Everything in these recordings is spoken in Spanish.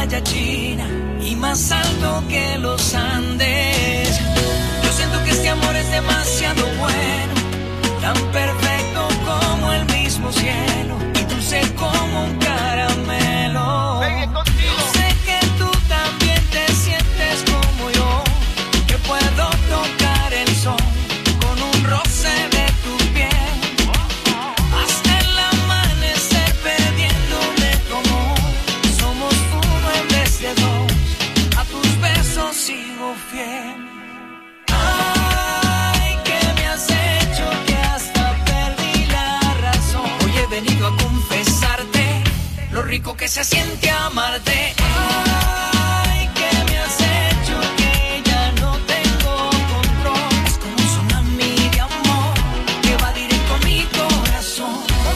muralla china y más alto que los Andes. Yo siento que este amor es demasiado bueno, tan perfecto como el mismo cielo y dulce como un caramelo. Yo sé que tú también te sientes como yo, que puedo tocar el sol con un roce de tu piel, hasta el amanecer perdiéndome como somos uno en vez de dos, a tus besos sigo fiel. Ay, que me has hecho que hasta perdí la razón. Hoy he venido a confesarte lo rico que se siente amarte. Ay, que me has hecho que ya no tengo control. Es como un tsunami de amor que va directo a mi corazón.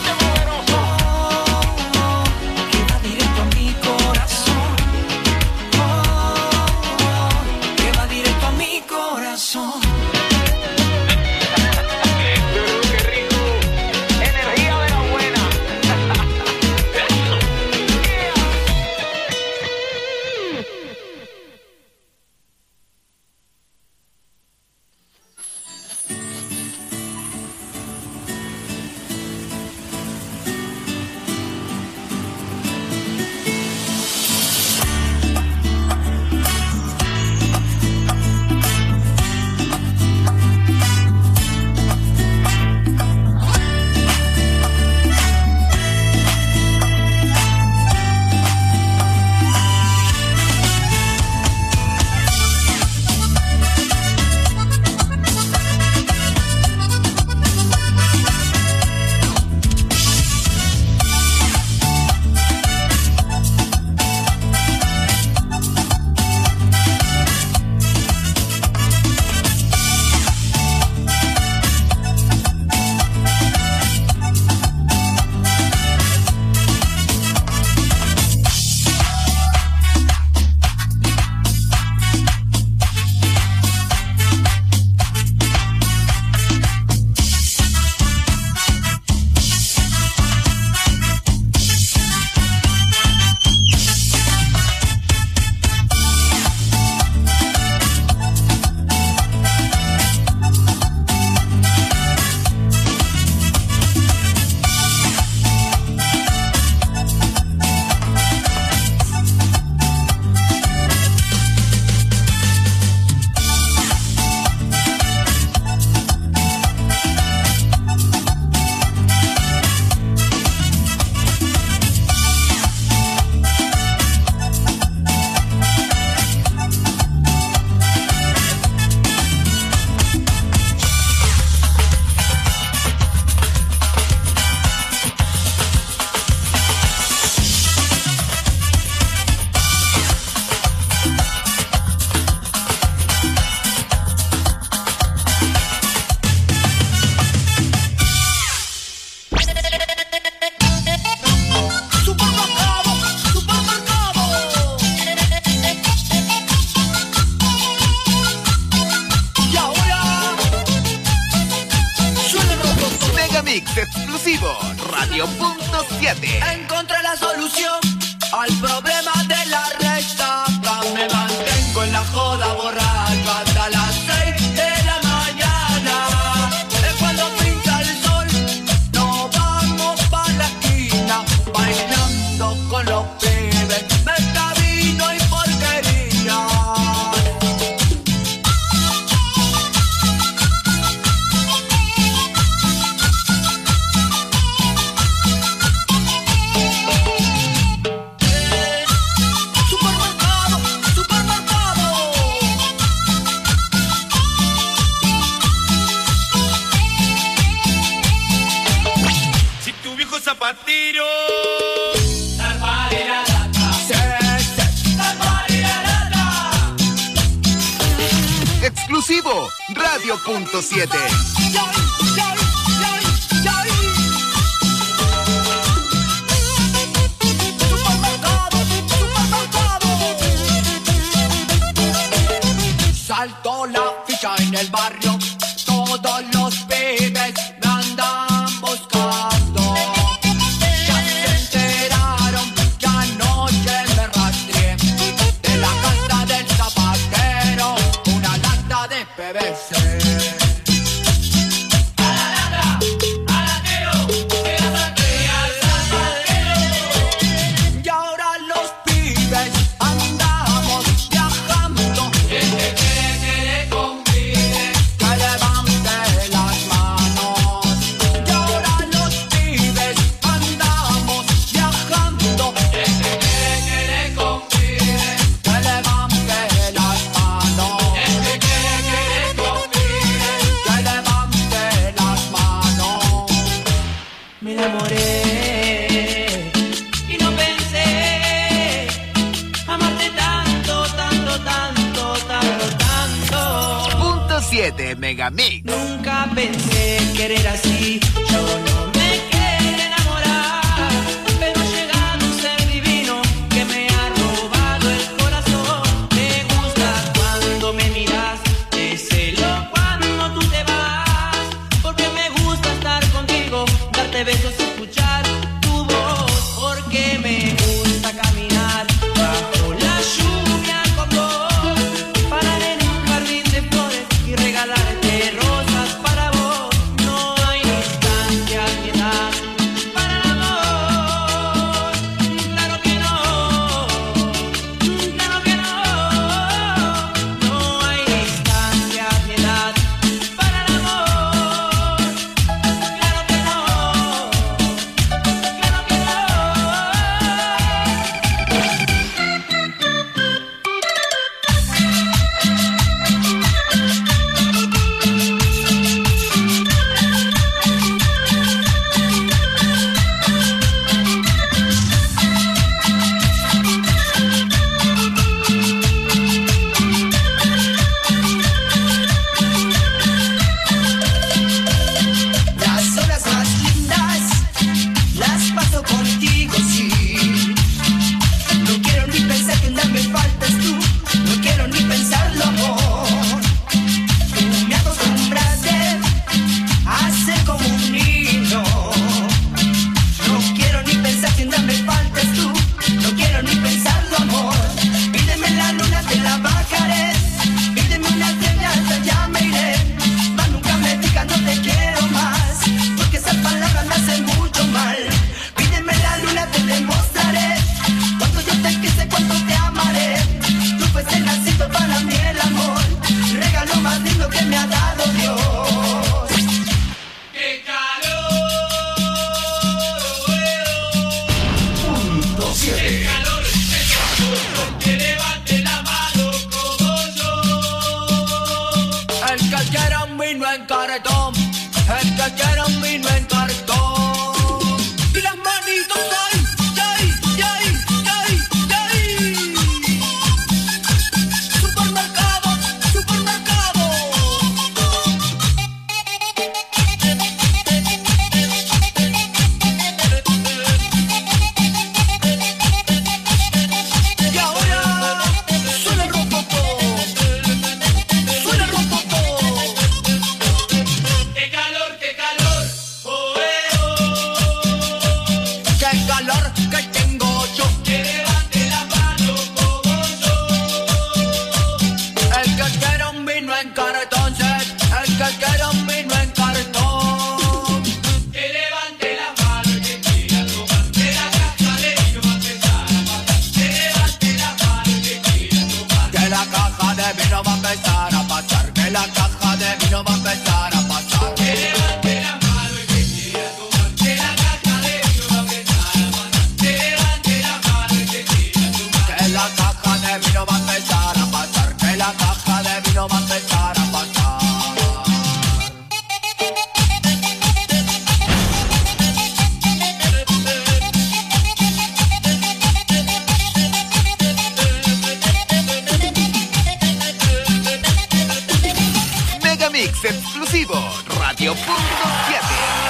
Que va directo a mi corazón. Que va directo a mi corazón. Qué rico, energía de la buena. Mix exclusivo Radio Punto 7. Encontré la solución al problema de la resaca. Me mantengo en la joda borracho hasta las 6 de la mañana. Es cuando pinta el sol, nos vamos pa' la esquina, bailando con los pibes, mezcla vino y porquería. Zapatero. Exclusivo Radio Punto 7. Saltó la ficha en el barrio, todos los pibes me andan buscando. Ya se enteraron que anoche me rastreé vives, andamos viajando. El que quiere que le convide, Que levante las manos. Y ahora los pibes andamos viajando. el que quiere que le convide, Que levante las manos. el que quiere que le convide. Que levante las manos. Me enamoré y no pensé amarte tanto, tanto, tanto, tanto, tanto. Punto 7 Megamix. Nunca pensé querer así, yo no me quería enamorar, pero ha llegado un ser divino que me ha robado el corazón. Me gusta cuando me miras, te celo cuando tú te vas, porque me gusta estar contigo, darte besos y escuchar tu voz, porque me gusta caminar bajo la lluvia con vos, parar en un jardín de flores y regalarte rosas para vos. No hay distancia ni edad para el amor. Claro que no, claro que no. No hay distancia ni edad para el amor. Claro que no, claro que no. Las horas más lindas las paso contigo, sí. No quiero ni pensar que un día me faltas tú. No quiero ni pensarlo, amor. Tú me acostumbraste a ser como un niño. No quiero ni pensar que un día me faltas tú. No quiero ni pensarlo, amor. Pídeme la luna, te la bajaré. Pídeme una estrella, hasta allá me iré. Mas nunca me digas no te quiero más, porque esas palabras me hacen mucho mal. Pídeme la luna, te demostraré cuánto yo te quise, cuánto te amaré. Tú fuiste nacido para mí el amor, regalo más lindo que me ha dado Dios. ¡Qué calor! Punto ¡Qué 7. calor! Que levante la mano como yo. El que quiera un vino en cartón, el que quiera un vino en cartón. Y las manitos ahí, ahí, ahí, ahí, ahí. Supermercado, supermercado. Y ahora suena el rococo, suena el rococo. ¡Qué calor, qué calor! ¡Oh, oh! Qué calor que tengo yo. Que levante la mano como yo. El que quiera un vino en cartón, el que quiera un vino en cartón. Que levante la mano y que quiera tomar de la caja de vino va a empezar a pasar. Que levante la mano y que quiera tomar. Que la caja de vino va a empezar a pasar. Que la caja de vino va a empezar a pasar. Que levante la mano y que quiera tomar. Que la caja de vino va a empezar a pasar. Que levante la mano y que quiera tomar. Que la caja de vino va a empezar a pasar. Que la caja de vino va a empezar a pasar. Megamix exclusivo Radio Punto 7.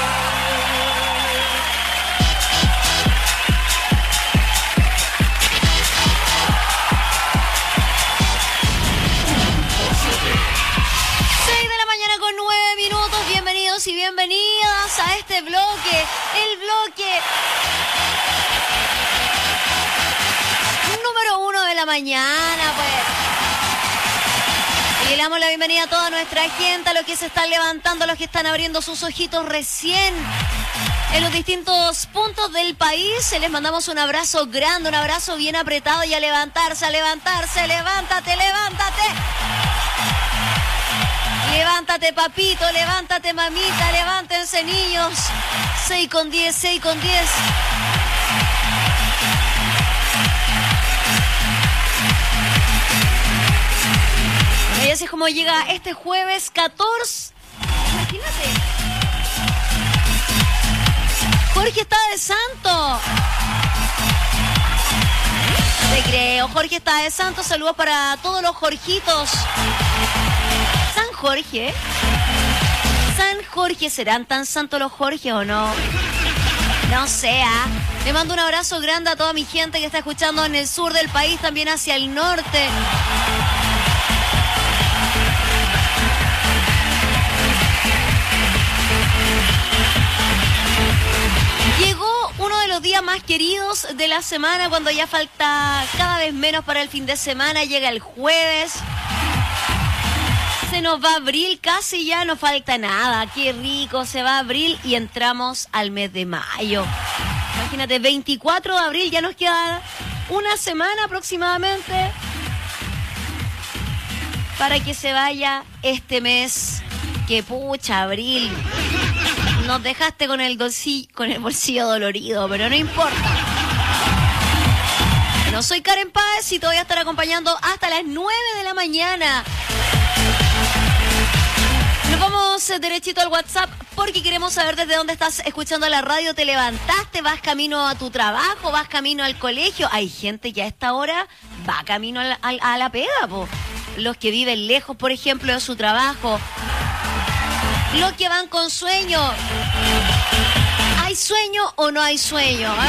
bienvenidos y bienvenidas a este bloque, el bloque número 1 de la mañana, pues. Y le damos la bienvenida a toda nuestra gente, a los que se están levantando, a los que están abriendo sus ojitos recién. en los distintos puntos del país. Les mandamos un abrazo grande, un abrazo bien apretado y a levantarse, levántate. Levántate, papito, levántate, mamita, levántense, niños. 6:10, 6:10. Y así es como llega este jueves 14. Imagínate. Jorge está de santo. Te creo, Jorge está de santo. Saludos para todos los Jorgitos. San Jorge. San Jorge, ¿serán tan santos los Jorge o no? No sé, ¿ah? Le mando un abrazo grande a toda mi gente que está escuchando en el sur del país, también hacia el norte. Llegó uno de los días más queridos de la semana, cuando ya falta cada vez menos para el fin de semana. Llega el jueves. Se nos va abril, casi ya no falta nada. Qué rico, se va abril y entramos al mes de mayo. Imagínate, 24 de abril, ya nos queda una semana aproximadamente para que se vaya este mes. Que pucha, abril. Nos dejaste con el bolsillo dolorido, pero no importa. No soy Karen Páez y te voy a estar acompañando hasta las 9 de la mañana. Nos vamos derechito al WhatsApp porque queremos saber desde dónde estás escuchando la radio. ¿Te levantaste? ¿Vas camino a tu trabajo? ¿Vas camino al colegio? Hay gente que a esta hora va camino a la pega, po. Los que viven lejos, por ejemplo, de su trabajo. Los que van con sueño. ¿Hay sueño o no hay sueño? A ver.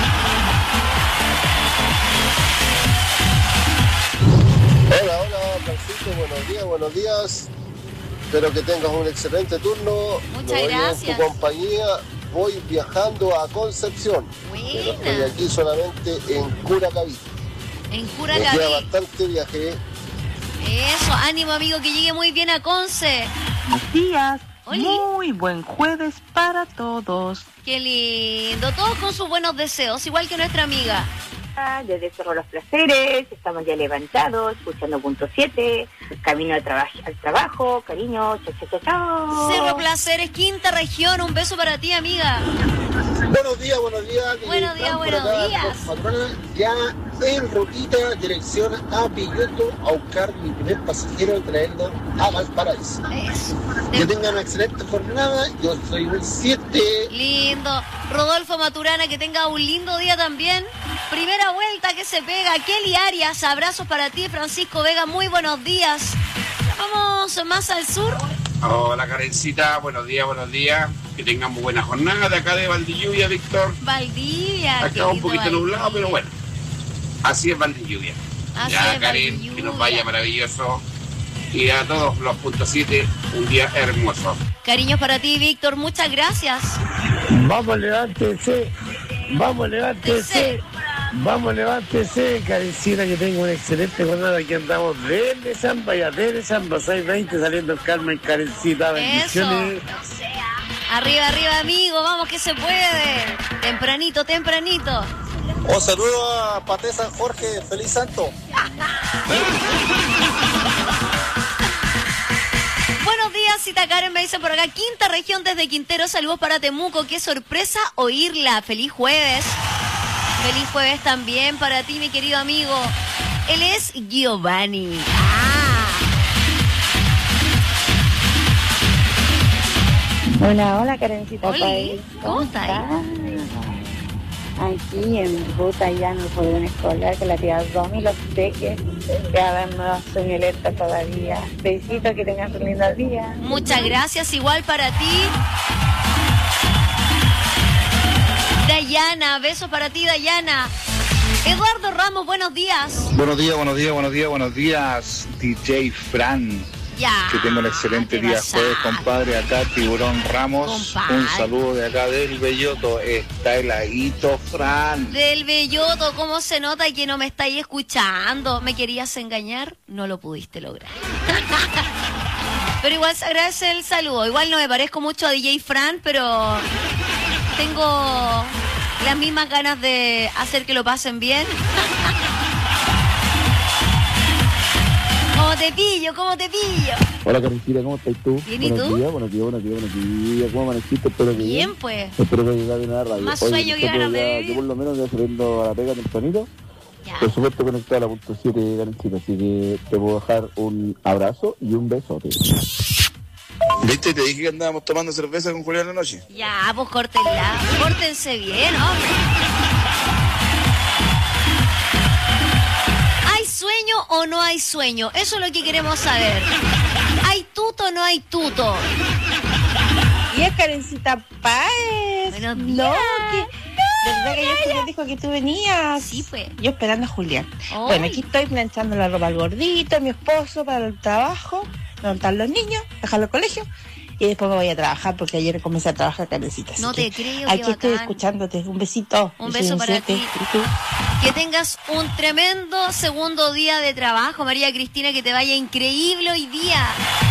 Hola, Francisco, buenos días. Espero que tengas un excelente turno. Muchas gracias. En tu compañía voy viajando a Concepción. Buena. Pero estoy aquí solamente en Curacaví. En Me Curacaví. queda bastante viaje. Eso, ánimo, amigo, que llegue muy bien a Conce. Buenos días. Oli. Muy buen jueves para todos. Qué lindo. Todos con sus buenos deseos, igual que nuestra amiga. Desde Cerro Los Placeres, estamos ya levantados, escuchando punto 7, camino al trabajo, cariño, chao. Cerro Placeres, quinta región, un beso para ti, amiga. Buenos días. Buenos días. Ya en rutita, dirección a Pilloto, a buscar mi primer pasajero y traerlo a Valparaíso. Eso. Que tengan una excelente jornada. Yo soy un 7. Lindo. Rodolfo Maturana, que tenga un lindo día también. Primera vuelta que se pega. Kelly Arias, abrazos para ti. Francisco Vega, muy buenos días. Vamos más al sur. Hola, Karencita, buenos días. Que tengan muy buena jornada de acá de Valdilluvia, Víctor. Valdivia. Acá un poquito nublado, pero bueno. Así es Valdilluvia. Así Ya, es Karen, Valdivia. que nos vaya maravilloso. Y a todos los puntos 7, un día hermoso. Cariños para ti, Víctor. Muchas gracias. Vamos, levántese. Karencita, que tenga una excelente jornada. Aquí andamos desde Samba, 6:20, saliendo el Carmen, Karencita. Bendiciones. Eso. Arriba, amigo. Vamos que se puede. Tempranito. Un saludo a Pate San Jorge. Feliz Santo. Buenos días, Cita Karen, me dice por acá, quinta región desde Quintero, saludos para Temuco, qué sorpresa oírla, feliz jueves también para ti, mi querido amigo, él es Giovanni. Hola, Karencita. Oli, ¿cómo estás? Aquí en ruta ya no puedo escolar con la tía Domi, los peques. Ya no soy alerta todavía. Besitos, que tengas un lindo día. Muchas gracias, igual para ti. Dayana, besos para ti, Dayana. Eduardo Ramos, buenos días. Buenos días, DJ Fran. Ya. Que tenga un excelente día jueves, compadre. Acá Tiburón Ramos. Compadre. Un saludo de acá del Belloto. Está heladito, Fran. Del Belloto, ¿cómo se nota que no me estáis escuchando? ¿Me querías engañar? No lo pudiste lograr. Pero igual se agradece el saludo. Igual no me parezco mucho a DJ Fran, pero tengo las mismas ganas de hacer que lo pasen bien. ¿Cómo te pillo? Hola, Karencita, ¿cómo estás tú? Bien, ¿y tú? Buenos días. ¿Cómo amaneciste? Espero que bien, pues. Espero que llegue bien a la radio. Más sueño que ganas de vivir. Yo por lo menos ya saliendo a la pega tempranito. Ya. Por supuesto conectado a la punto 7, Karencita, así que te puedo dejar un abrazo y un besote. ¿Viste? Te dije que andábamos tomando cerveza con Julián anoche. Ya, pues córtense bien, hombre. ¿Hay sueño o no hay sueño? Eso es lo que queremos saber. ¿Hay tuto o no hay tuto? Y es Karencita Páez. Buenos días. No, ¿verdad que ayer Julián dijo que tú venías? Sí, pues. Yo esperando a Julián. Ay. Bueno, aquí estoy planchando la ropa al gordito, a mi esposo para el trabajo, levantar los niños, dejarlos al colegio. Y después me voy a trabajar porque ayer comencé a trabajar, Karencita. No te creo, aquí qué estoy bacán. escuchándote. Un besito. Un Yo soy beso para 7. ti. ¿Y tú? Que tengas un tremendo segundo día de trabajo, María Cristina, que te vaya increíble hoy día.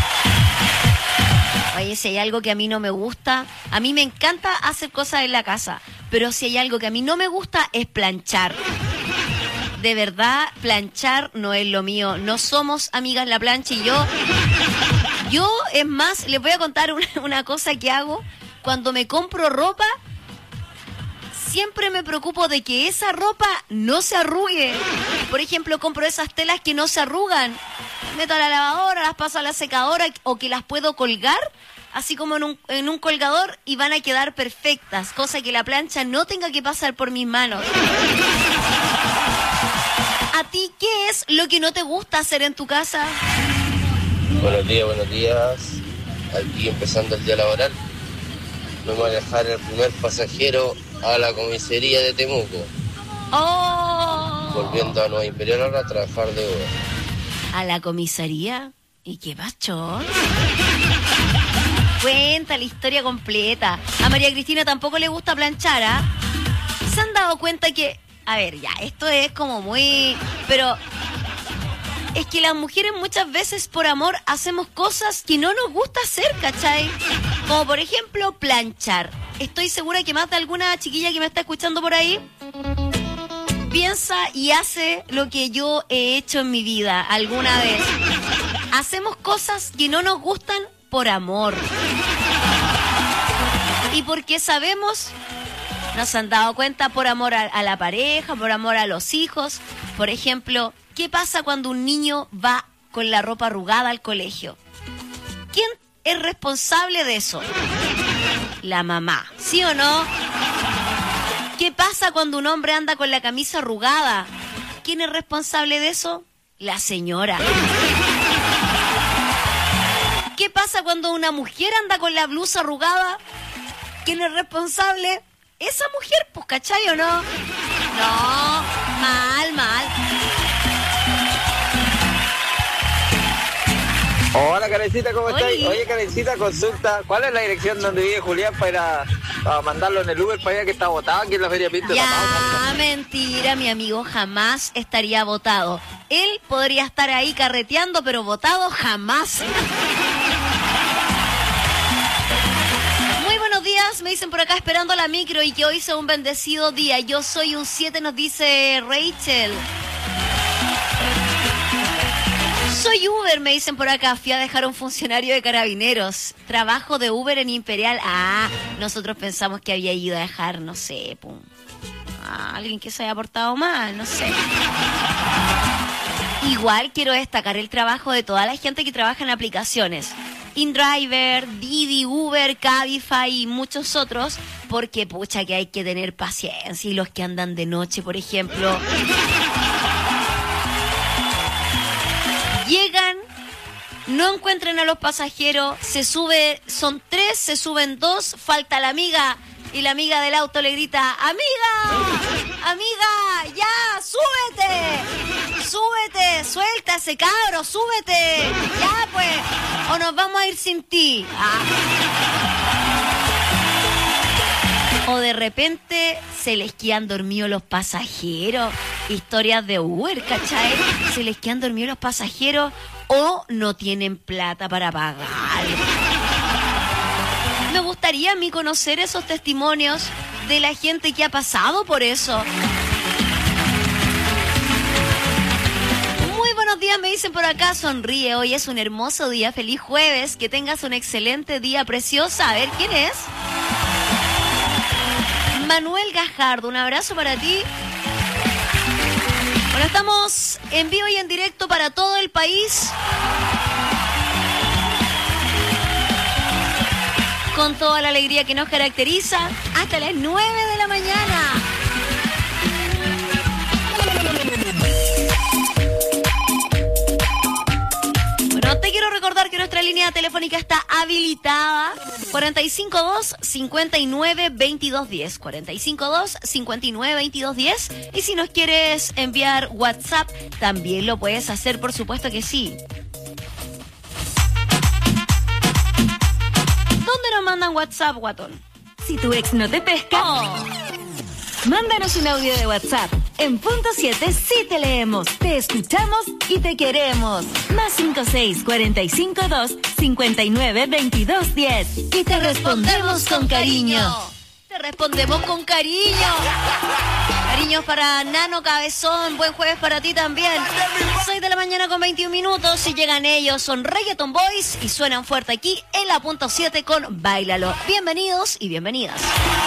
Oye, si hay algo que a mí no me gusta, a mí me encanta hacer cosas en la casa, pero si hay algo que a mí no me gusta es planchar. De verdad, planchar no es lo mío. No somos amigas la plancha y yo, es más, les voy a contar una cosa que hago. Cuando me compro ropa, siempre me preocupo de que esa ropa no se arrugue. Por ejemplo, compro esas telas que no se arrugan. Meto a la lavadora, las paso a la secadora o que las puedo colgar, así como en un colgador, y van a quedar perfectas. Cosa que la plancha no tenga que pasar por mis manos. ¿A ti qué es lo que no te gusta hacer en tu casa? Buenos días. Aquí empezando el día laboral. Vamos a dejar el primer pasajero a la comisaría de Temuco. ¡Oh! Volviendo a Nueva Imperial ahora a trabajar de Uber. ¿A la comisaría? ¿Y qué pasó? Cuenta la historia completa. A María Cristina tampoco le gusta planchar, ¿ah? ¿Se han dado cuenta que... A ver, ya, esto es como muy... Pero... Es que las mujeres muchas veces por amor hacemos cosas que no nos gusta hacer, ¿cachai? Como por ejemplo planchar. Estoy segura que más de alguna chiquilla que me está escuchando por ahí piensa y hace lo que yo he hecho en mi vida alguna vez. Hacemos cosas que no nos gustan por amor. Y porque sabemos, nos han dado cuenta, por amor a la pareja, por amor a los hijos. Por ejemplo, ¿qué pasa cuando un niño va con la ropa arrugada al colegio? ¿Quién es responsable de eso? La mamá, ¿sí o no? ¿Qué pasa cuando un hombre anda con la camisa arrugada? ¿Quién es responsable de eso? La señora. ¿Qué pasa cuando una mujer anda con la blusa arrugada? ¿Quién es responsable? Esa mujer, pues, ¿cachai o no? No, mal. Hola, Karencita, ¿cómo estás? Oli. Oye, Karencita, consulta. ¿Cuál es la dirección donde vive Julián para ir a mandarlo en el Uber para allá que está botado aquí en la Feria Pinto? Ya, mentira, mi amigo jamás estaría votado. Él podría estar ahí carreteando, pero votado jamás. Muy buenos días, me dicen por acá esperando la micro y que hoy sea un bendecido día. Yo soy un 7, nos dice Rachel. Soy Uber, me dicen por acá. Fui a dejar a un funcionario de Carabineros. Trabajo de Uber en Imperial. Ah, nosotros pensamos que había ido a dejar, no sé, a alguien que se haya portado mal, no sé. Igual quiero destacar el trabajo de toda la gente que trabaja en aplicaciones. InDriver, Didi, Uber, Cabify y muchos otros, porque pucha que hay que tener paciencia. Y los que andan de noche, por ejemplo... Llegan, no encuentran a los pasajeros, se sube, son 3, se suben 2, falta la amiga y la amiga del auto le grita, amiga, ya, súbete, suelta ese cabro, súbete, ya pues, o nos vamos a ir sin ti. O de repente se les quedan dormidos los pasajeros. Historias de Uber, ¿cachai? Se les quedan dormidos los pasajeros o no tienen plata para pagar. Me gustaría gustaría a mí conocer esos testimonios de la gente que ha pasado por eso. Muy buenos días, me dicen por acá, sonríe, hoy es un hermoso día, feliz jueves, que tengas un excelente día, preciosa. A ver, ¿quién es? Manuel Gajardo, un abrazo para ti. Bueno, estamos en vivo y en directo para todo el país. Con toda la alegría que nos caracteriza, hasta las 9 de la mañana. Bueno, te quiero recordar que nuestra línea telefónica está habilitada. 452-59-2210. 452-59-2210. Y si nos quieres enviar WhatsApp, también lo puedes hacer, por supuesto que sí. ¿Dónde nos mandan WhatsApp, guatón? Si tu ex no te pesca, mándanos un audio de WhatsApp. En punto 7 sí te leemos, te escuchamos y te queremos. Más 56-452-59-2210. Y te respondemos con cariño. Te respondemos con cariño. Cariños para Nano Cabezón, buen jueves para ti también. 6 de la mañana con 21 minutos. Si llegan ellos, son Reggaeton Boys y suenan fuerte aquí en la punto 7 con Báilalo. Bienvenidos y bienvenidas.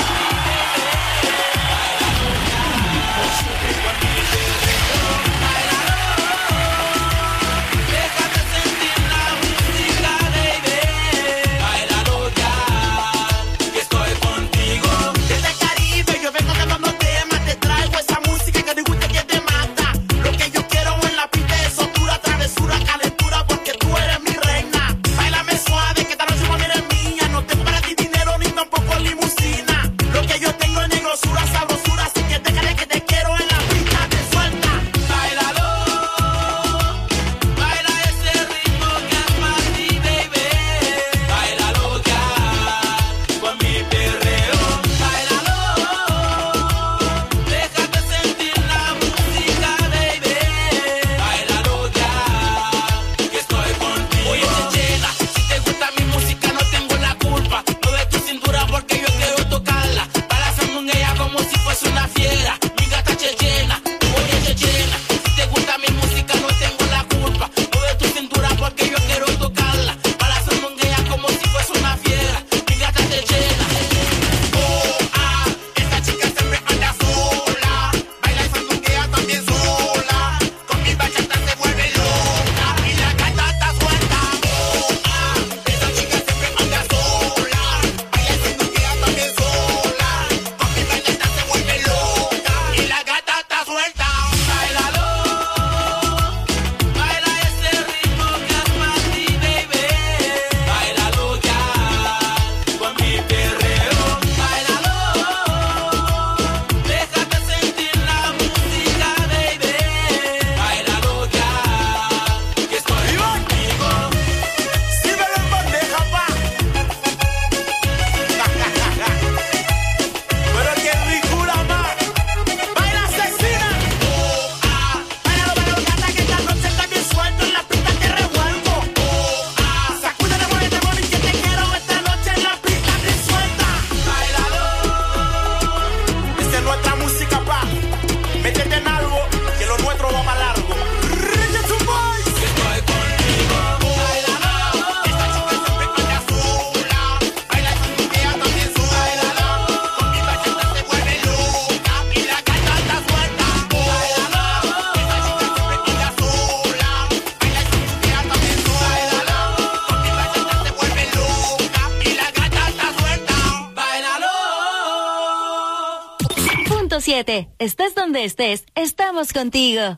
Estés donde estés, estamos contigo.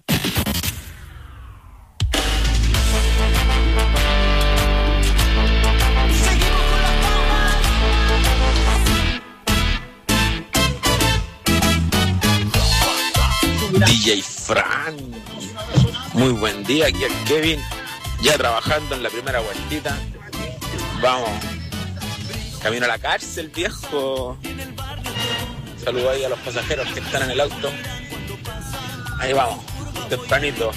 DJ Fran, muy buen día, aquí el Kevin, ya trabajando en la primera vueltita. Vamos, camino a la cárcel, viejo. Saludos ahí a los pasajeros que están en el auto. Ahí vamos, tempranito.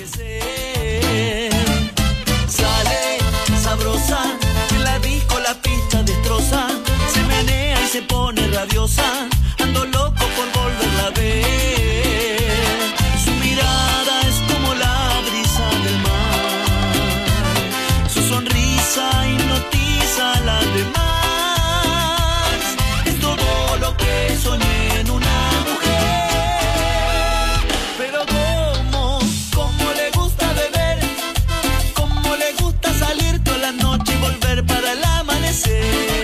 Sale sabrosa, en la disco la pista destroza, se menea. se pone rabiosa, ando loco por volverla a ver. Su mirada es como la brisa del mar, su sonrisa hipnotiza a las demás. Es todo lo que soñé en una mujer. Pero cómo le gusta beber, cómo le gusta salir toda la noche y volver para el amanecer.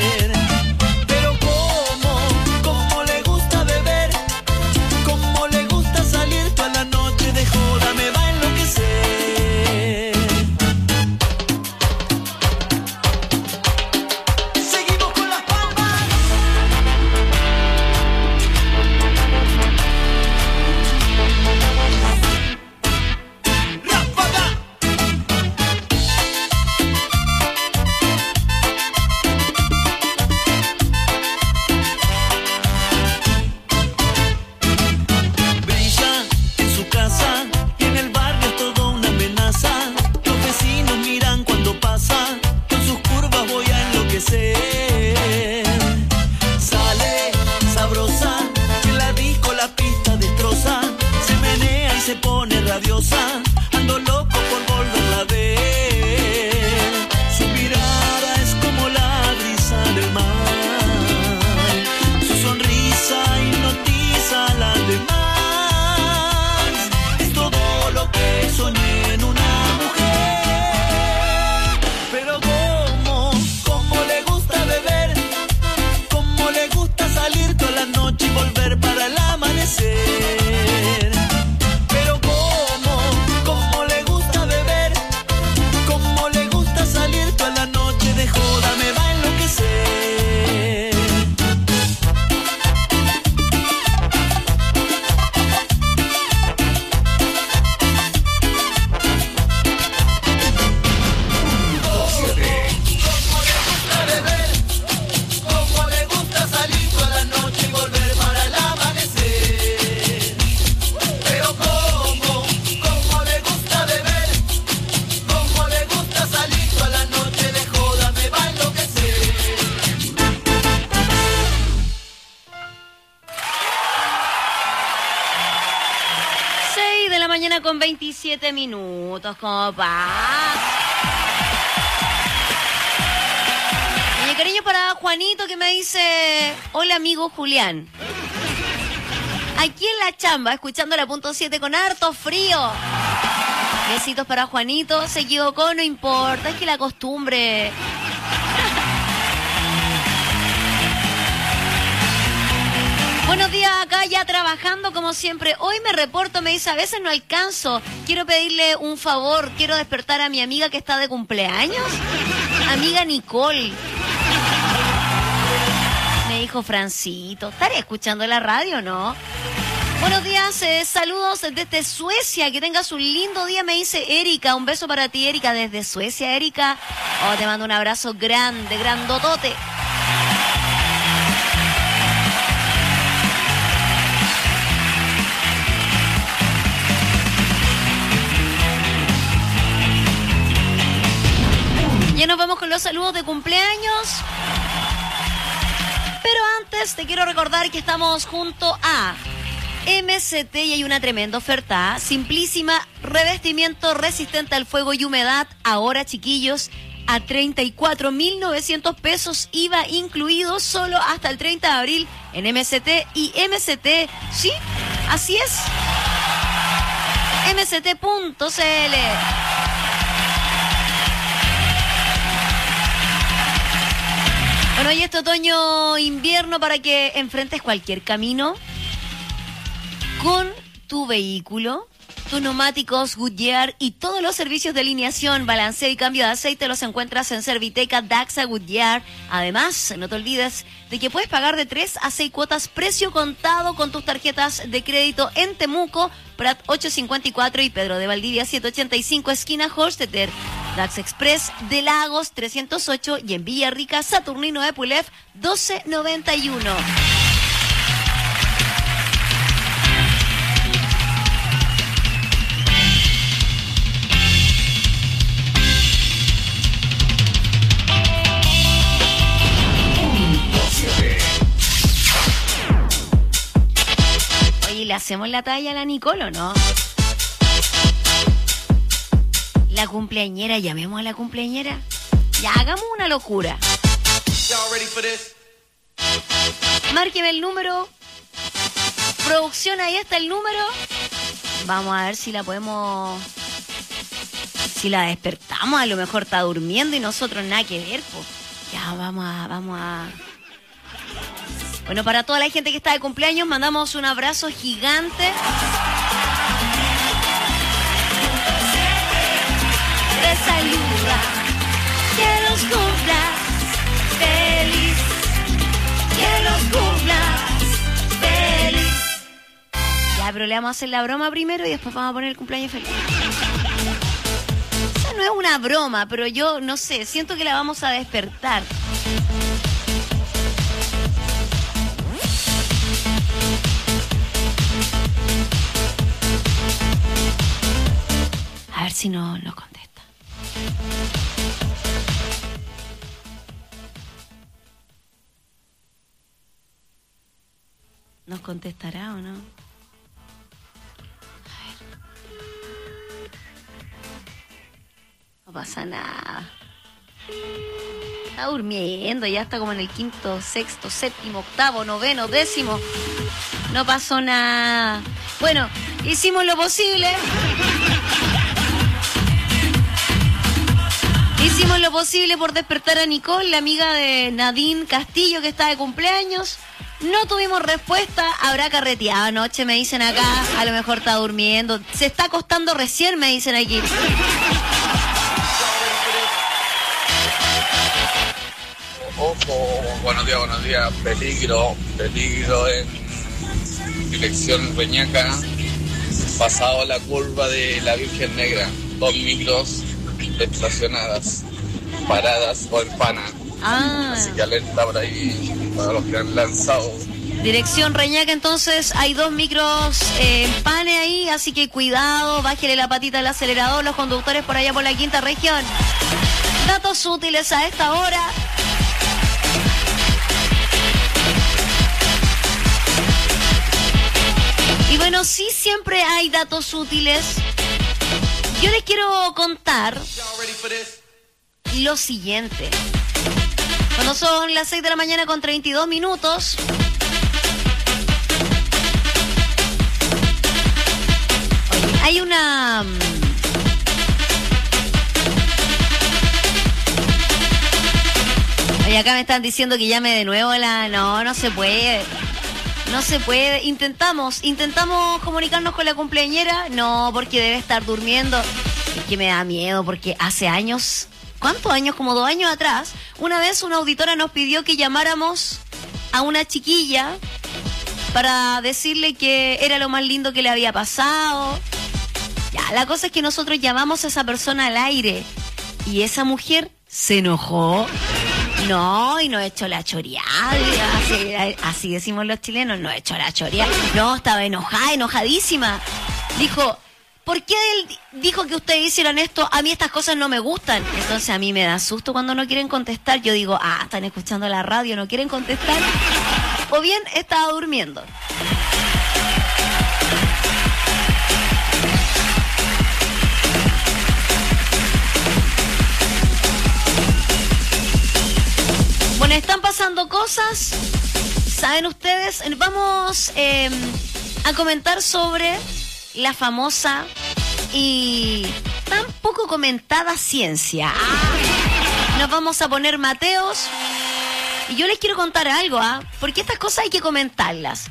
Ando loco por volverla a ver. Su mirada es como la brisa del mar, su sonrisa hipnotiza a las demás. Es todo lo que soñé en una mujer. Pero cómo le gusta beber, cómo le gusta salir toda la noche y volver para el amanecer. Con 27 minutos, ¿cómo vas? Mi cariño para Juanito que me dice: hola amigo Julián, aquí en la chamba escuchando la .7 con harto frío. Besitos para Juanito, se equivocó, no importa, es que la costumbre. Buenos días, acá ya trabajando como siempre. Hoy me reporto, me dice, a veces no alcanzo. Quiero pedirle un favor, quiero despertar a mi amiga que está de cumpleaños. Amiga Nicole. Me dijo Francito. ¿Estaré escuchando la radio, no? Buenos días, saludos desde Suecia. Que tengas un lindo día, me dice Erika. Un beso para ti, Erika, desde Suecia, Erika. Oh, te mando un abrazo grande, grandotote. Ya nos vamos con los saludos de cumpleaños. Pero antes te quiero recordar que estamos junto a MST y hay una tremenda oferta. Simplísima, revestimiento resistente al fuego y humedad. Ahora, chiquillos, a 34.900 pesos, IVA incluido, solo hasta el 30 de abril en MST y MST. Sí, así es. MST.cl. Bueno, y este otoño-invierno para que enfrentes cualquier camino con tu vehículo, tus neumáticos Goodyear y todos los servicios de alineación, balanceo y cambio de aceite los encuentras en Serviteca Daxa Goodyear. Además, no te olvides de que puedes pagar de 3 a 6 cuotas precio contado con tus tarjetas de crédito en Temuco, Prat 854 y Pedro de Valdivia 785, esquina Horstetter. Dax Express de Lagos 308 y en Villarrica, Saturnino de Pulef 1291. hacemos la talla a la Nicole o no? La cumpleañera, llamemos a la cumpleañera. Ya, hagamos una locura. Márqueme el número. Producción, ahí está el número. Vamos a ver si la podemos... Si la despertamos, a lo mejor está durmiendo y nosotros nada que ver, pues. Ya, vamos a... Bueno, para toda la gente que está de cumpleaños, mandamos un abrazo gigante. Te saluda, que los cumplas feliz, que los cumplas feliz. Ya, pero le vamos a hacer la broma primero y después vamos a poner el cumpleaños feliz. Esa no es una broma, pero yo no sé, siento que la vamos a despertar. A ver si no contesta. ¿Nos contestará o no? A ver. No pasa nada. Está durmiendo, ya está como en el quinto, sexto, séptimo, octavo, noveno, décimo. No pasó nada. Bueno, hicimos lo posible. Hicimos lo posible por despertar a Nicole, la amiga de Nadine Castillo, que está de cumpleaños. No tuvimos respuesta, habrá carreteado anoche, me dicen acá. A lo mejor está durmiendo. Se está acostando recién, me dicen aquí. Ojo, buenos días. Peligro en dirección Reñaca, pasado la curva de la Virgen Negra. 2 micros estacionadas, paradas o en pana. Así que alerta por ahí para los que han lanzado. Dirección Reñaca, entonces hay 2 micros en pane ahí, así que cuidado, bájele la patita al acelerador, los conductores por allá por la quinta región. Datos útiles a esta hora. Y bueno, sí, siempre hay datos útiles. Yo les quiero contar lo siguiente. Cuando son las 6 de la mañana con 32 minutos, oye, hay una... Oye, acá me están diciendo que llame de nuevo la... No se puede. No se puede. Intentamos comunicarnos con la cumpleañera. No, porque debe estar durmiendo. Es que me da miedo porque hace años... ¿Cuántos años? Como 2 años atrás, una vez una auditora nos pidió que llamáramos a una chiquilla para decirle que era lo más lindo que le había pasado. Ya, la cosa es que nosotros llamamos a esa persona al aire y esa mujer se enojó. No, y nos echó la choreada. Así decimos los chilenos, nos echó la choreada. No, estaba enojada, enojadísima. Dijo... ¿Por qué él dijo que ustedes hicieran esto? A mí estas cosas no me gustan. Entonces a mí me da susto cuando no quieren contestar. Yo digo, están escuchando la radio, no quieren contestar. O bien estaba durmiendo. Bueno, están pasando cosas. ¿Saben ustedes? Vamos a comentar sobre... la famosa y tan poco comentada ciencia. Nos vamos a poner Mateos. Y yo les quiero contar algo, porque estas cosas hay que comentarlas.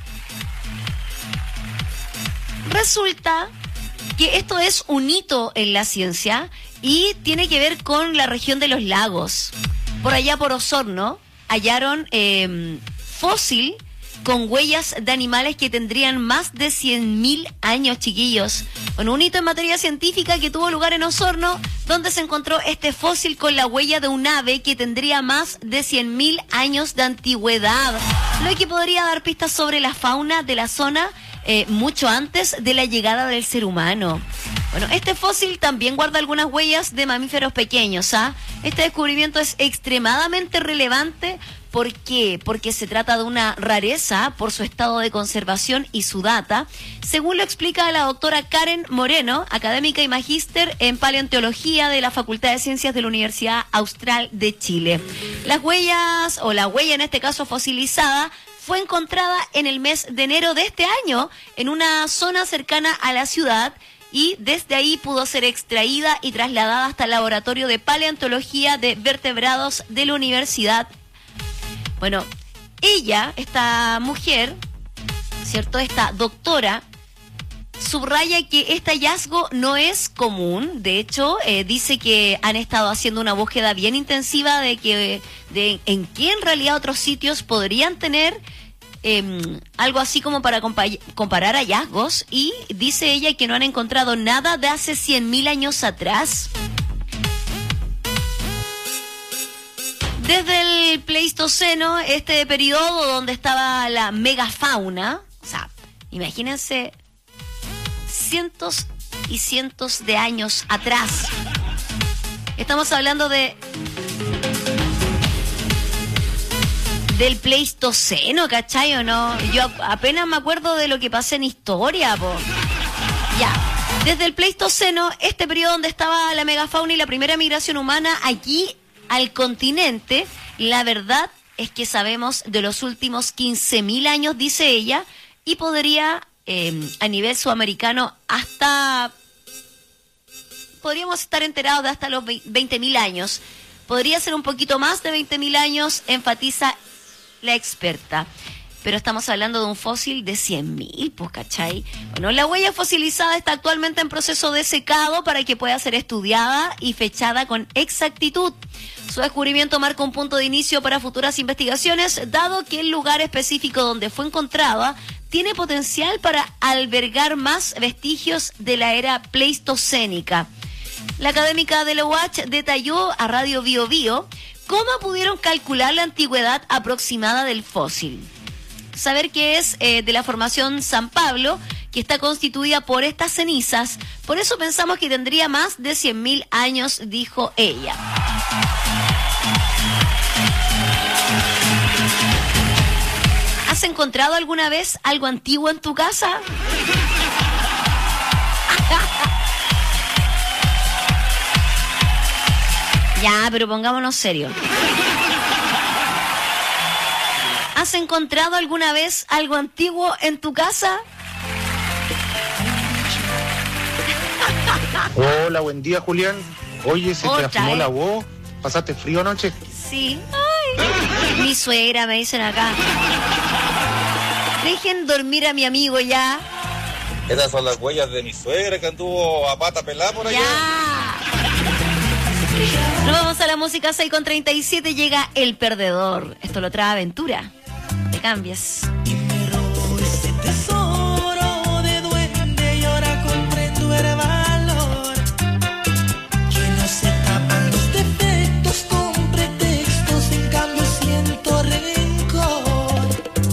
Resulta que esto es un hito en la ciencia y tiene que ver con la región de los lagos. Por allá por Osorno hallaron fósil con huellas de animales que tendrían más de 100.000 años, chiquillos. Bueno, un hito en materia científica que tuvo lugar en Osorno, donde se encontró este fósil con la huella de un ave que tendría más de 100.000 años de antigüedad, lo que podría dar pistas sobre la fauna de la zona mucho antes de la llegada del ser humano. Bueno, este fósil también guarda algunas huellas de mamíferos pequeños. Este descubrimiento es extremadamente relevante ¿Por qué? Porque se trata de una rareza por su estado de conservación y su data, según lo explica la doctora Karen Moreno, académica y magíster en paleontología de la Facultad de Ciencias de la Universidad Austral de Chile. Las huellas, o la huella en este caso fosilizada, fue encontrada en el mes de enero de este año en una zona cercana a la ciudad, y desde ahí pudo ser extraída y trasladada hasta el laboratorio de paleontología de vertebrados de la universidad. Bueno, ella, esta mujer, ¿cierto? Esta doctora, subraya que este hallazgo no es común. De hecho, dice que han estado haciendo una búsqueda bien intensiva de en qué en realidad otros sitios podrían tener algo así como para comparar hallazgos, y dice ella que no han encontrado nada de hace 100.000 años atrás. Desde el Pleistoceno, este periodo donde estaba la megafauna, o sea, imagínense cientos y cientos de años atrás. Estamos hablando del Pleistoceno, ¿cachai o no? Yo apenas me acuerdo de lo que pasa en historia, po. Ya, desde el Pleistoceno, este periodo donde estaba la megafauna y la primera migración humana aquí al continente, la verdad es que sabemos de los últimos 15.000 años, dice ella, y podría, a nivel sudamericano, podríamos estar enterados de hasta los 20.000 años. Podría ser un poquito más de 20.000 años, enfatiza la experta. Pero estamos hablando de un fósil de 100.000, pues, ¿cachai? Bueno, la huella fosilizada está actualmente en proceso de secado para que pueda ser estudiada y fechada con exactitud. Su descubrimiento marca un punto de inicio para futuras investigaciones, dado que el lugar específico donde fue encontrada tiene potencial para albergar más vestigios de la era pleistocénica. La académica de la UACH detalló a Radio Bio Bio cómo pudieron calcular la antigüedad aproximada del fósil. Saber que es de la formación San Pablo, que está constituida por estas cenizas. Por eso pensamos que tendría más de 100.000 años, dijo ella. ¿Has encontrado alguna vez algo antiguo en tu casa? Ya, pero pongámonos serios. ¿Has encontrado alguna vez algo antiguo en tu casa? Hola, buen día, Julián. Oye, se te afirmó la voz. ¿Pasaste frío anoche? Sí. Ay, mi suegra, me dicen acá. Dejen dormir a mi amigo ya. Esas son las huellas de mi suegra que anduvo a pata pelada por allá. Ya. Nos vamos a la música 6:37. Llega El Perdedor. Esto lo trae Aventura. Te cambias. Ese tesoro de duende y ahora comprendo el valor. Que no se tapan los defectos con pretextos, en cambio siento rencor.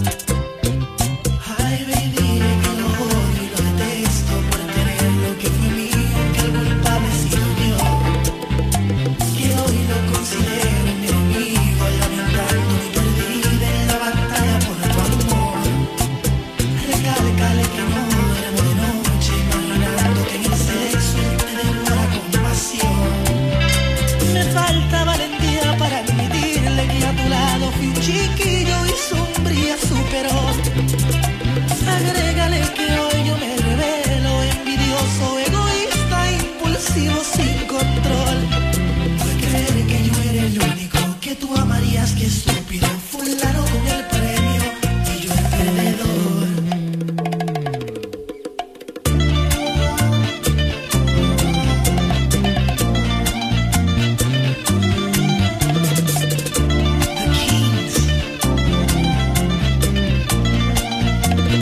Ay, baby, que lo odio y lo detesto por tener lo que fue mío, que el culpable ha sido yo. Que hoy lo considero mi enemigo, lamentando mi perdida en la batalla por tu amor. Recale que no duermo de noche, imaginando que en el sexo te devora con pasión. Me falta valentía para admitirle que a tu lado fui un chiquillo y sombría superó. Agrégale que hoy yo me revelo, envidioso, egoísta, impulsivo, sin control. Puedes creer que yo era el único que tú amarías, que estúpido, fulano con el premio y yo el perdedor.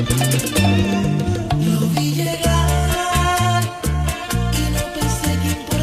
Lo vi llegar y no pensé que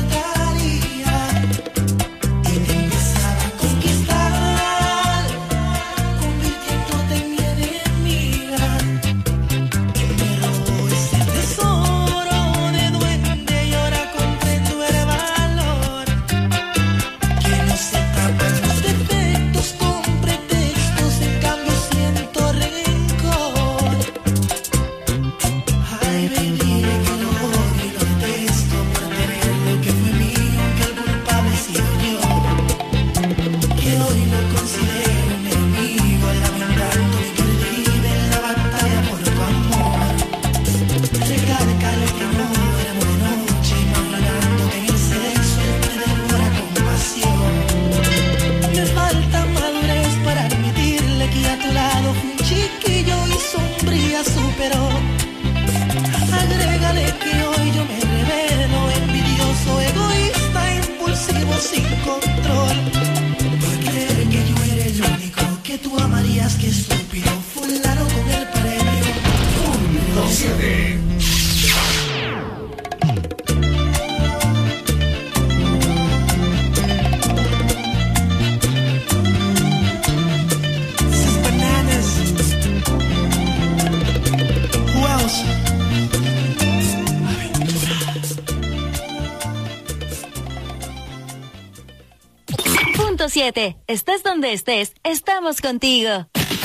100.7. Estés donde estés, estamos contigo.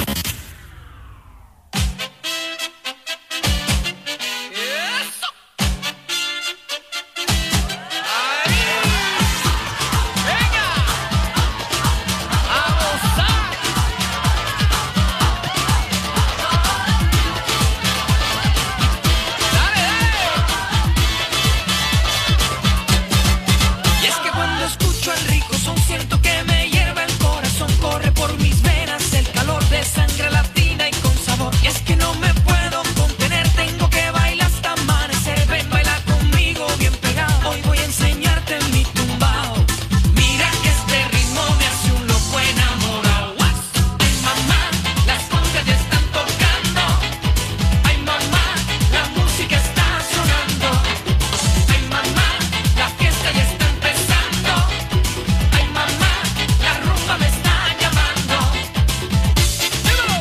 Y es que cuando escucho el rico son siento que me hierve el corazón, corre por mis venas el calor de sangre latina y con sabor. Y es que no me puedo contener, tengo que bailar hasta amanecer. Ven, baila conmigo bien pegado, hoy voy a enseñarte mi tumbao. Mira que este ritmo me hace un loco enamorado. Ay mamá, las congas ya están tocando. Ay mamá, la música está sonando. Ay mamá, la fiesta ya está empezando. Ay mamá, la rumba me está llamando. ¡Dímelo!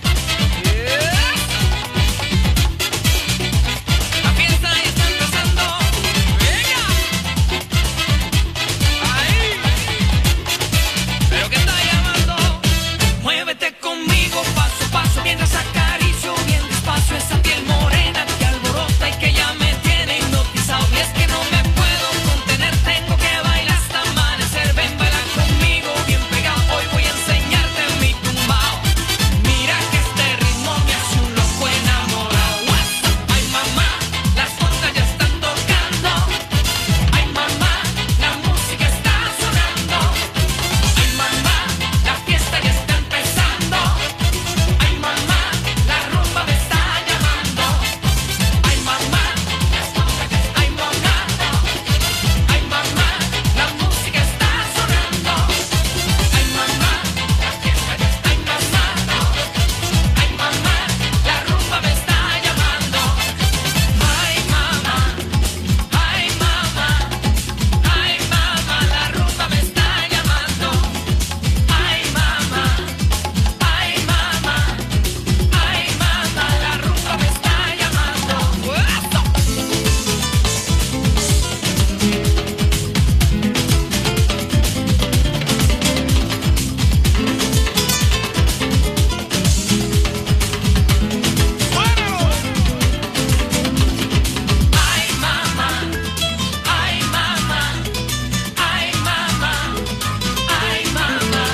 La fiesta ya está empezando. ¡Venga! ¡Ahí! ¿Pero qué está llamando? Muévete conmigo paso a paso mientras acaricio bien despacio esa piel morena que alborota y que ya me tiene hipnotizado. Y es que no me puedo contener, tengo que bailar hasta amanecer. Ven, baila conmigo bien pegado, hoy voy a enseñarte mi tumbao. Mira que este ritmo me hace un loco enamorado. Ay mamá, las congas ya están tocando. Ay mamá, la música está sonando. Ay mamá, la fiesta ya está empezando. Ay mamá, la rumba me está llamando. Ay mamá, las congas ya están tocando. Ay mamá, la música está sonando. Ay mamá, la fiesta ya está empezando. Ay mamá, la rumba me está llamando. Ay mamá, ay mamá, ay mamá, la rumba me está llamando. Ay mamá, ay mamá, ay mamá, la rumba me está llamando. Ay mamá, ay mamá, ay mamá, ay mamá,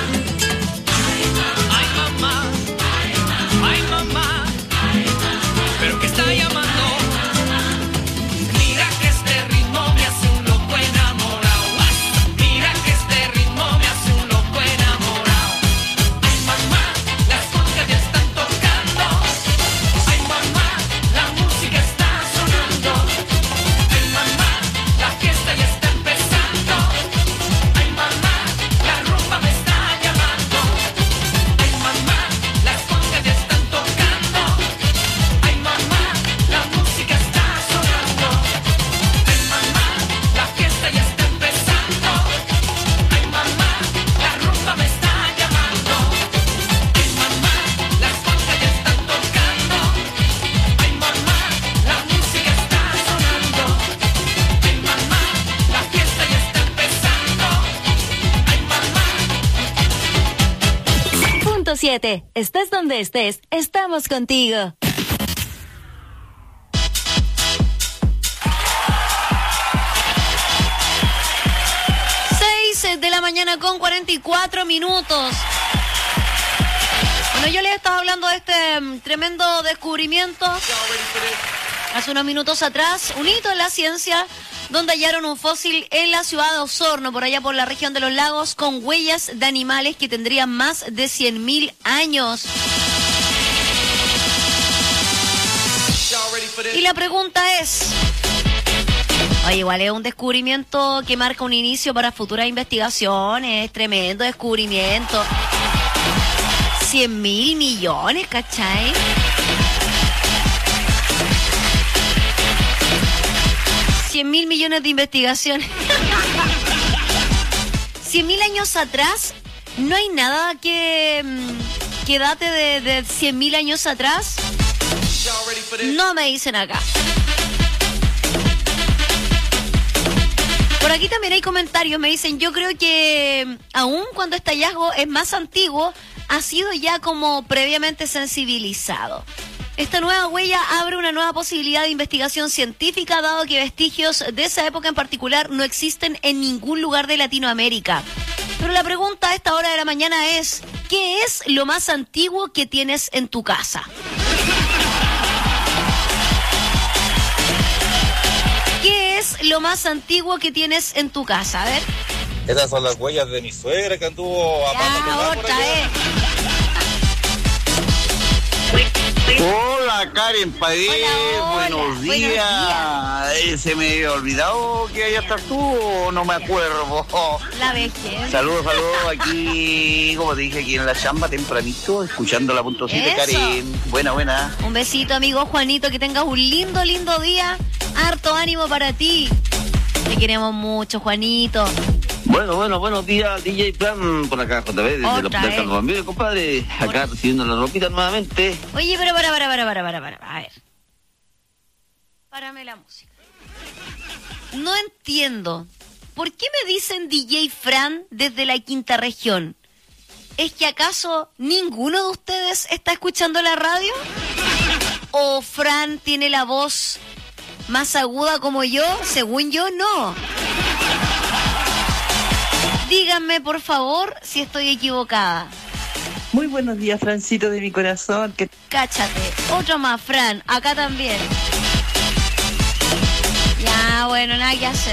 ay mamá, ay mamá, pero que está llamando. Mira que este ritmo me hace un loco enamorado. Mira que este ritmo me hace un loco enamorado. Ay mamá, las congas ya están tocando. Ay mamá, la música está sonando. Ay mamá, la fiesta ya está empezando. Ay mamá, la rumba me está llamando. Ay mamá, las congas ya están tocando. Ay mamá, la música está sonando. Ay mamá, la fiesta ya está empezando. Ay mamá, la rumba me está llamando. Ay mamá, las congas ya están tocando. Ay mamá, la música está sonando. Ay mamá, la fiesta ya está empezando. Ay mamá. Punto 7. Estés donde estés, estamos contigo. 6 de la mañana con 44 minutos. Bueno, yo les estaba hablando de este tremendo descubrimiento hace unos minutos atrás, un hito en la ciencia, donde hallaron un fósil en la ciudad de Osorno, por allá por la región de los lagos, con huellas de animales que tendrían más de 100.000 años. Y la pregunta es, oye, igual es un descubrimiento que marca un inicio para futuras investigaciones, tremendo descubrimiento. 100.000 millones, ¿cachai? $100.000 millones de investigaciones. 100.000 años atrás, no hay nada que date de 100.000 años atrás. No me dicen acá. Por aquí también hay comentarios, me dicen, yo creo que aún cuando este hallazgo es más antiguo, ha sido ya como previamente sensibilizado. Esta nueva huella abre una nueva posibilidad de investigación científica, dado que vestigios de esa época en particular no existen en ningún lugar de Latinoamérica. Pero la pregunta a esta hora de la mañana es, ¿qué es lo más antiguo que tienes en tu casa? ¿Qué es lo más antiguo que tienes en tu casa? A ver. Esas son las huellas de mi suegra que anduvo Ya, otra, Hola Karen Paez, buenos días. Se me había olvidado que allá estás tú, o no me acuerdo. La vejez. Saludos aquí, como te dije, aquí en la chamba tempranito, escuchando la punto 7, Karen. Buena. Un besito, amigo Juanito, que tengas un lindo día. Harto ánimo para ti. Te queremos mucho, Juanito. Bueno, buenos días, DJ Plan, por acá, JB, desde el Hospital Carlos Bambino, compadre. Acá recibiendo la ropita nuevamente. Oye, pero para. A ver. Párame la música. No entiendo. ¿Por qué me dicen DJ Fran desde la quinta región? ¿Es que acaso ninguno de ustedes está escuchando la radio? ¿O Fran tiene la voz más aguda como yo? Según yo, no. Díganme, por favor, si estoy equivocada. Muy buenos días, Francito de mi corazón. Cáchate. Otro más, Fran. Acá también. Ya, bueno, nada que hacer.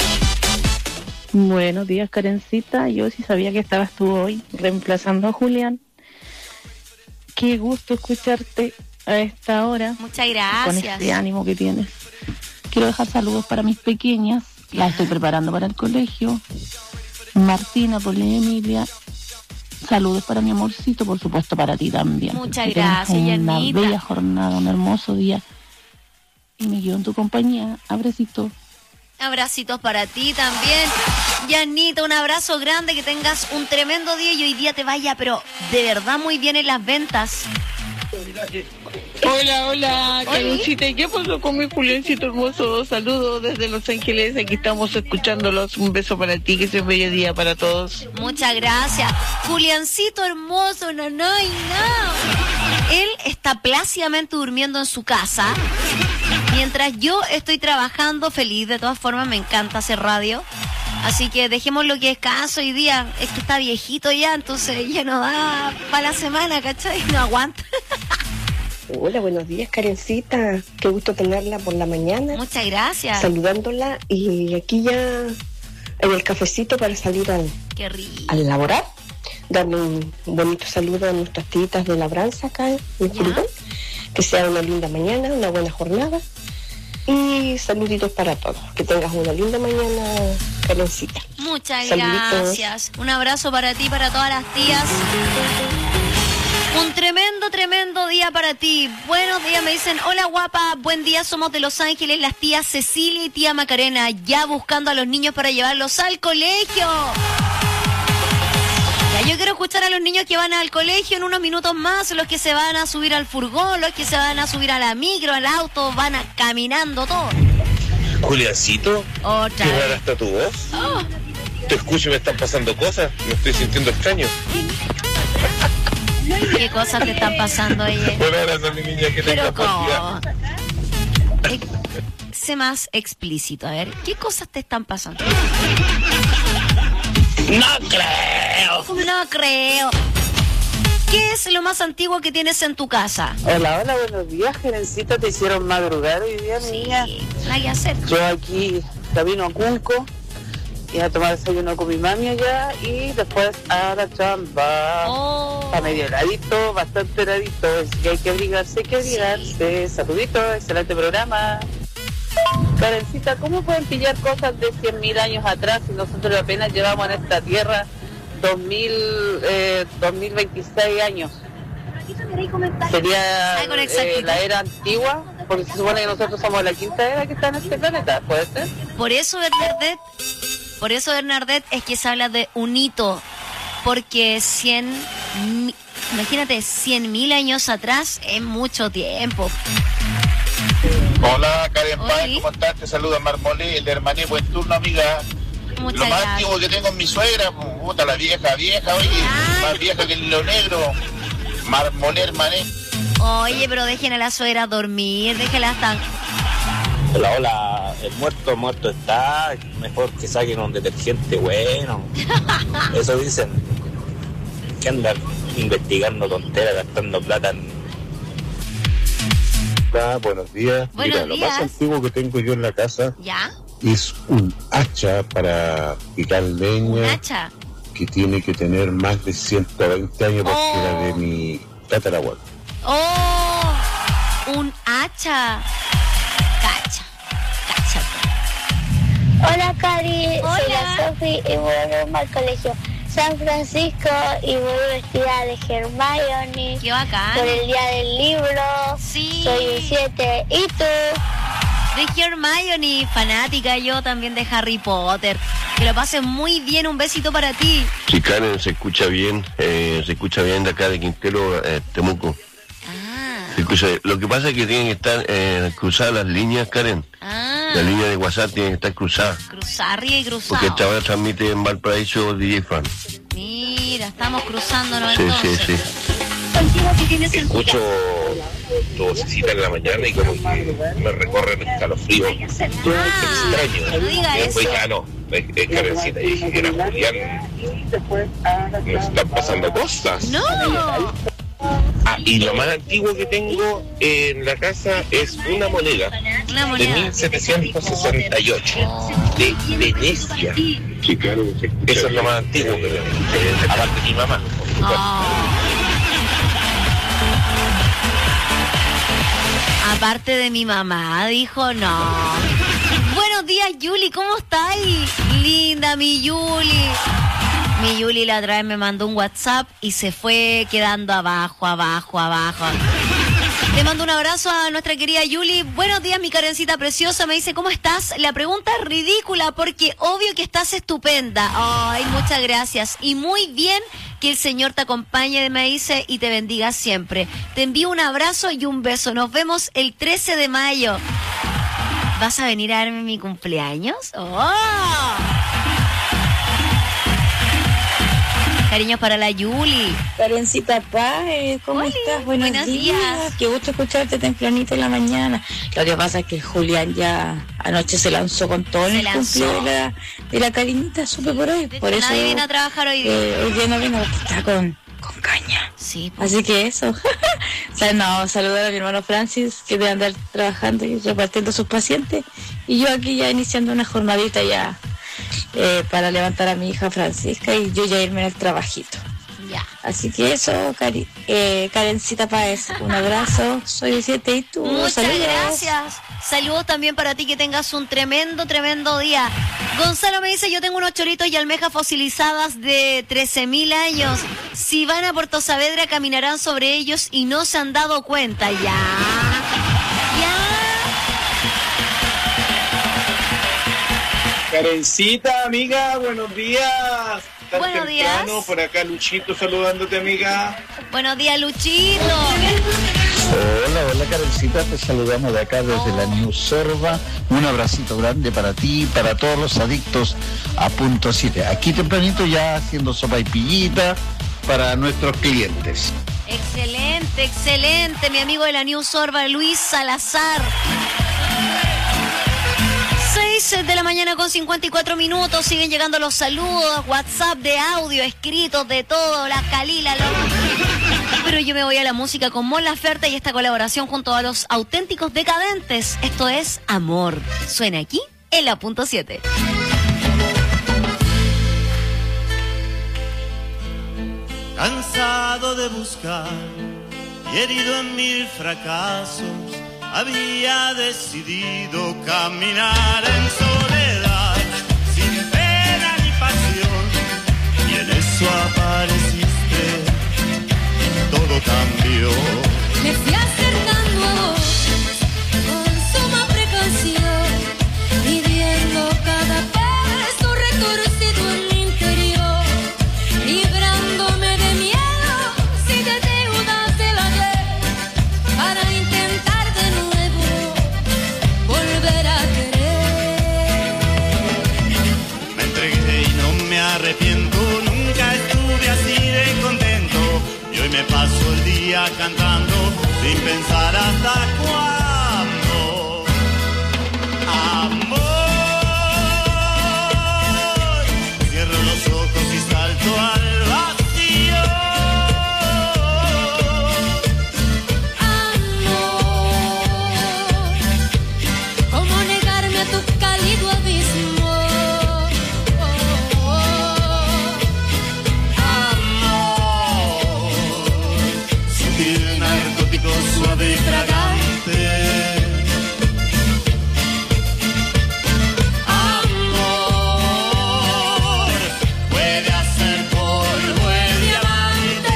Buenos días, Karencita. Yo sí sabía que estabas tú hoy reemplazando a Julián. Qué gusto escucharte a esta hora. Muchas gracias. Con este ánimo que tienes. Quiero dejar saludos para mis pequeñas. Las estoy preparando para el colegio. Martina, Poli, Emilia. Saludos para mi amorcito, por supuesto para ti también. Muchas que gracias, una Yanita. bella jornada, un hermoso día. Y me quedo en tu compañía. Abracito. Abracitos para ti también. Yanita, un abrazo grande, que tengas un tremendo día y hoy día te vaya, pero de verdad muy bien en las ventas. Hola, Karencita. ¿Y qué pasó con mi Juliancito hermoso? Saludos desde Los Ángeles. Aquí estamos escuchándolos. Un beso para ti, que sea un bello día para todos. Muchas gracias. Juliancito hermoso, no. Él está plácidamente durmiendo en su casa, mientras yo estoy trabajando feliz. De todas formas, me encanta hacer radio. Así que dejemos lo que es caso hoy día. Es que está viejito ya, entonces ya no da para la semana, ¿cachai? No aguanta. Hola, buenos días, Karencita. Qué gusto tenerla por la mañana. Muchas gracias. Saludándola y aquí ya en el cafecito para salir al laborar. Darle un bonito saludo a nuestras titas de labranza acá en Curicó. Que sea una linda mañana, una buena jornada. Y saluditos para todos. Que tengas una linda mañana, Karencita. Muchas Saluditos. gracias. Un abrazo para ti, para todas las tías. Un tremendo día para ti. Buenos días, me dicen, hola guapa, buen día, somos de Los Ángeles, las tías Cecilia y tía Macarena, ya buscando a los niños para llevarlos al colegio. Ya, yo quiero escuchar a los niños que van al colegio en unos minutos más, los que se van a subir al furgón, los que se van a subir a la micro, al auto, van caminando todo. Juliancito, Otra qué vez. rara está tu voz. Oh, Te escucho y me están pasando cosas, me estoy sintiendo extraño. ¿qué cosas te están pasando, oye? Un abrazo a mi niña, que tenga Pero buen día. ¿cómo? Sé más explícito, a ver, ¿qué cosas te están pasando? No creo. ¿Qué es lo más antiguo que tienes en tu casa? Hola, buenos días, Gerencita. Te hicieron madrugar hoy día, niña. Nada que hacer. Yo aquí camino a Culco y a tomar desayuno con mi mami allá y después a la chamba. Está medio heladito, bastante heladito. Así que hay que abrigarse, Saluditos, excelente programa. Karencita, ¿cómo pueden pillar cosas de 100.000 años atrás si nosotros apenas llevamos en esta tierra 2026 años? Sería la era antigua, porque se supone que nosotros somos la quinta era que está en este planeta, ¿puede ser? Por eso, Bernadette, es que se habla de un hito, porque imagínate, 100.000 años atrás es mucho tiempo. Hola, Karen Paz, ¿cómo estás? Te saluda Marmolé, el hermané, buen turno, amiga. Muchas Lo más gracias. antiguo que tengo es mi suegra, puta, la vieja, oye, más vieja que el lo negro, marmoler mané. Oye, pero dejen a la suegra dormir, déjela hasta... Hola, el muerto está, mejor que saquen un detergente bueno. Eso dicen, que andan investigando tonteras, gastando plata en... Buenos días. Buenos Mira, lo días. más antiguo que tengo yo en la casa ¿Ya? es un hacha para picar leña. ¿Un hacha? Que tiene que tener más de 120 años porque era de mi tatarabuelo. ¡Oh! Un hacha. Cacha. Hola Cari, Hola. soy la Sofi y voy al colegio San Francisco y voy vestida de Hermione. ¡Qué bacán! Por el día del libro. Sí. Soy un 7. ¿Y tú? De Hermione, fanática yo también de Harry Potter. Que lo pases muy bien, un besito para ti. Sí, Karen, se escucha bien de acá de Quintero, Temuco. Se escucha. Lo que pasa es que tienen que estar cruzadas las líneas, Karen. La línea de WhatsApp tiene que estar cruzada. Cruzar arriba y cruzado. Porque esta hora transmite en Valparaíso DJ Fan. Mira, estamos cruzándonos Sí, entonces. sí. Escucho tu vocecita en la mañana y como que me recorren escalofríos. Extraño. No diga Y después eso. ya no, es Karencita. Y dije que era Julián. Nos están pasando cosas. No. Y lo más antiguo que tengo en la casa es una moneda. Una De moneda. 1768 de Venecia. Eso es lo más antiguo que tengo. Aparte de mi mamá. Aparte de mi mamá, dijo no. Buenos días, Yuli, ¿cómo estáis? Linda, mi Yuli. Mi Yuli la otra vez me mandó un WhatsApp y se fue quedando abajo. Le mando un abrazo a nuestra querida Yuli. Buenos días, mi Karencita preciosa. Me dice, ¿cómo estás? La pregunta es ridícula porque obvio que estás estupenda. Ay, muchas gracias. Y muy bien, que el Señor te acompañe, me dice, y te bendiga siempre. Te envío un abrazo y un beso. Nos vemos el 13 de mayo. ¿Vas a venir a darme mi cumpleaños? ¡Oh! Cariños para la Yuli. Karencita Paz, ¿cómo estás? Buenos días. Qué gusto escucharte tempranito en la mañana. Lo que pasa es que Julián ya anoche se lanzó con todo en el cumpleaños de la Karinita, supe por hoy. Por eso Nadie viene a trabajar hoy día. hoy día no vino porque está con caña. Sí. Así que eso. O sea, no, saludar a mi hermano Francis, que debe andar trabajando y repartiendo a sus pacientes. Y yo aquí ya iniciando una jornadita ya para levantar a mi hija Francisca y yo ya irme al trabajito. Ya. Así que eso, Karencita Páez, un abrazo, soy 7 y tú. Muchas saludos. gracias. Saludos también para ti, que tengas un tremendo día. Gonzalo me dice, yo tengo unos choritos y almejas fosilizadas de 13.000 años. Si van a Puerto Saavedra, caminarán sobre ellos y no se han dado cuenta. Ya. Karencita, amiga, buenos días. Tan Buenos días. temprano, por acá Luchito saludándote, amiga. Buenos días, Luchito. Hola Karencita, te saludamos de acá desde la New Sorba. Un abracito grande para ti y para todos los adictos a Punto 7. Aquí tempranito ya haciendo sopa y pillita para nuestros clientes. Excelente, mi amigo de la New Sorba, Luis Salazar. 6 de la mañana con 54 minutos, siguen llegando los saludos, WhatsApp de audio, escritos, de todo, la Calila, Pero yo me voy a la música con Mon Laferte y esta colaboración junto a los auténticos decadentes. Esto es Amor. Suena aquí en la Punto 7. Cansado de buscar y herido en mil fracasos, había decidido caminar en soledad, sin pena ni pasión, y en eso apareciste, todo cambió. Me fui acercando a vos con suma precaución, midiendo cada paso retorcido en mi interior, librándome de miedos y de deudas del ayer, para intentar de nuevo volver a querer. Me entregué me paso el día cantando sin pensar hasta cuándo. Amor, cierro los ojos y salto al vacío. Amor, ¿cómo negarme a tu cálido abismo? Suave y fragante. Amor, puede hacer polvo el diamante.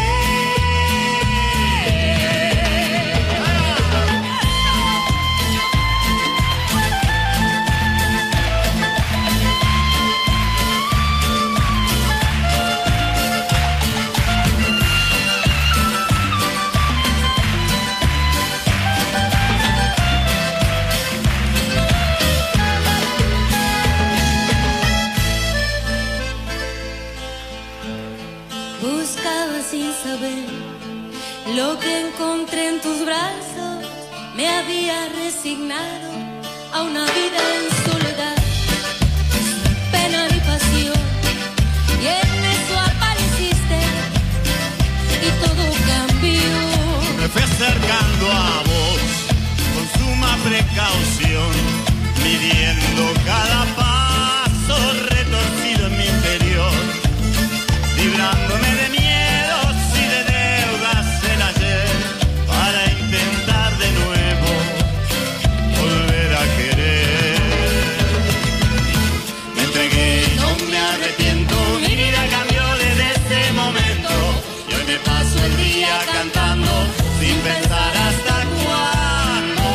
Buscaba sin saber lo que encontré en tus brazos. Me había resignado a una vida en soledad, sin pena ni pasión. Y en eso apareciste y todo cambió. Me fui acercando a vos con suma precaución, midiendo cada paso retorcido en mi interior, librándome de miedos y de deudas del ayer, para intentar de nuevo volver a querer. Me entregué y no me arrepiento, mi vida cambió desde ese momento, y hoy me paso el día cantando sin pensar hasta cuándo.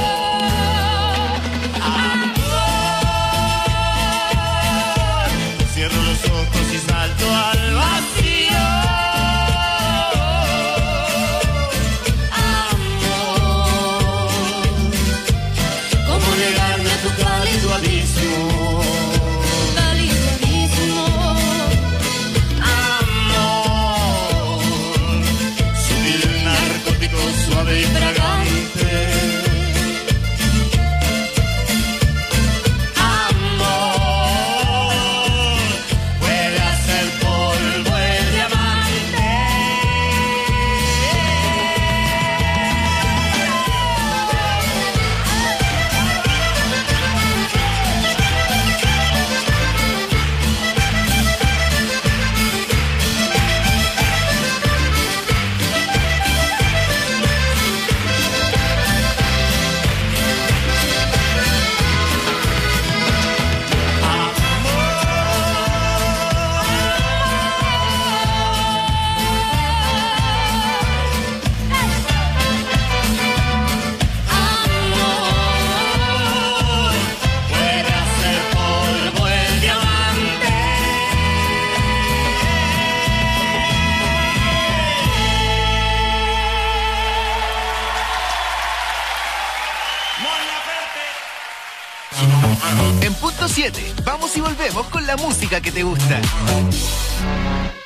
Amor, cierro los ojos y salto al vacío. Amor, ¿cómo negarme a tu cálido abismo? Cálido abismo. Amor, sutil narcótico, suave y fragante. Amor, puede hacer polvo el diamante. Amor, puede hacer polvo el diamante. En punto 7, vamos y volvemos con la música que te gusta.